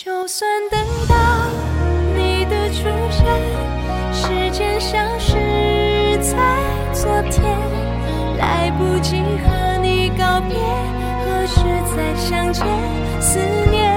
就算等到你的出现，时间消失在昨天，来不及和你告别，何时再相见，思念